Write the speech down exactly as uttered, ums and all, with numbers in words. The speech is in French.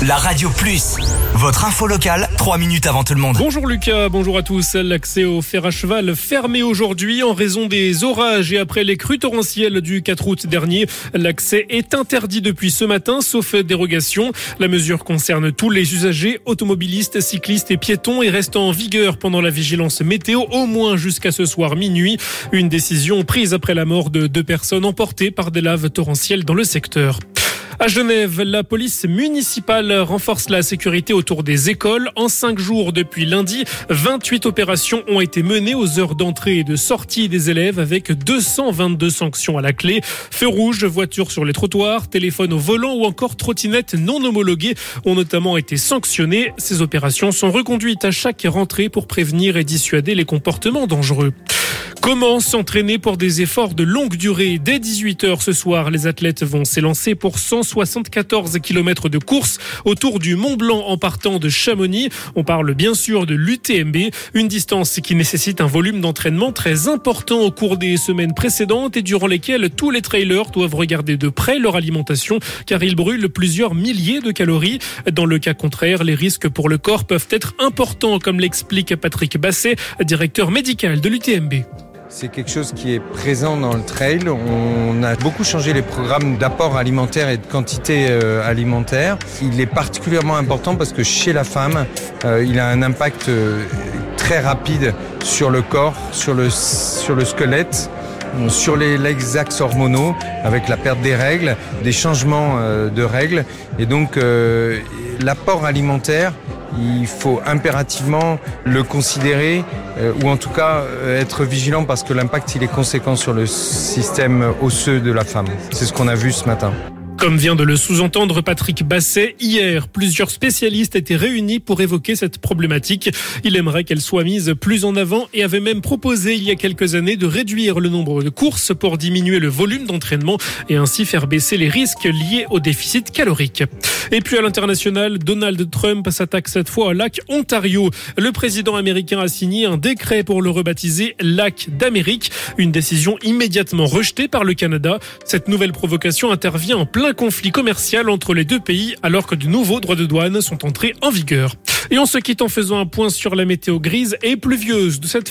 La Radio Plus, votre info locale, trois minutes avant tout le monde. Bonjour Lucas, bonjour à tous. L'accès au fer à cheval fermé aujourd'hui en raison des orages et après les crues torrentielles du quatre août dernier. L'accès est interdit depuis ce matin, sauf dérogation. La mesure concerne tous les usagers, automobilistes, cyclistes et piétons et reste en vigueur pendant la vigilance météo, au moins jusqu'à ce soir minuit. Une décision prise après la mort de deux personnes emportées par des laves torrentielles dans le secteur. À Genève, la police municipale renforce la sécurité autour des écoles. En cinq jours depuis lundi, vingt-huit opérations ont été menées aux heures d'entrée et de sortie des élèves avec deux cent vingt-deux sanctions à la clé. Feux rouges, voitures sur les trottoirs, téléphones au volant ou encore trottinettes non homologuées ont notamment été sanctionnées. Ces opérations sont reconduites à chaque rentrée pour prévenir et dissuader les comportements dangereux. Comment s'entraîner pour des efforts de longue durée? Dès dix-huit heures ce soir, les athlètes vont s'élancer pour cent soixante-quatorze kilomètres de course autour du Mont Blanc en partant de Chamonix. On parle bien sûr de l'U T M B, une distance qui nécessite un volume d'entraînement très important au cours des semaines précédentes et durant lesquelles tous les trailers doivent regarder de près leur alimentation car ils brûlent plusieurs milliers de calories. Dans le cas contraire, les risques pour le corps peuvent être importants, comme l'explique Patrick Basset, directeur médical de l'U T M B. C'est quelque chose qui est présent dans le trail. On a beaucoup changé les programmes d'apport alimentaire et de quantité euh, alimentaire. Il est particulièrement important parce que chez la femme, euh, il a un impact euh, très rapide sur le corps, sur le, sur le squelette, sur les, les axes hormonaux, avec la perte des règles, des changements euh, de règles. Et donc, euh, l'apport alimentaire, il faut impérativement le considérer euh, ou en tout cas euh, être vigilant parce que l'impact il est conséquent sur le système osseux de la femme. C'est ce qu'on a vu ce matin. Comme vient de le sous-entendre Patrick Basset, hier, plusieurs spécialistes étaient réunis pour évoquer cette problématique. Il aimerait qu'elle soit mise plus en avant et avait même proposé il y a quelques années de réduire le nombre de courses pour diminuer le volume d'entraînement et ainsi faire baisser les risques liés au déficit calorique. Et puis à l'international, Donald Trump s'attaque cette fois au lac Ontario. Le président américain a signé un décret pour le rebaptiser lac d'Amérique, une décision immédiatement rejetée par le Canada. Cette nouvelle provocation intervient en plein conflit commercial entre les deux pays alors que de nouveaux droits de douane sont entrés en vigueur. Et on se quitte en faisant un point sur la météo grise et pluvieuse de cette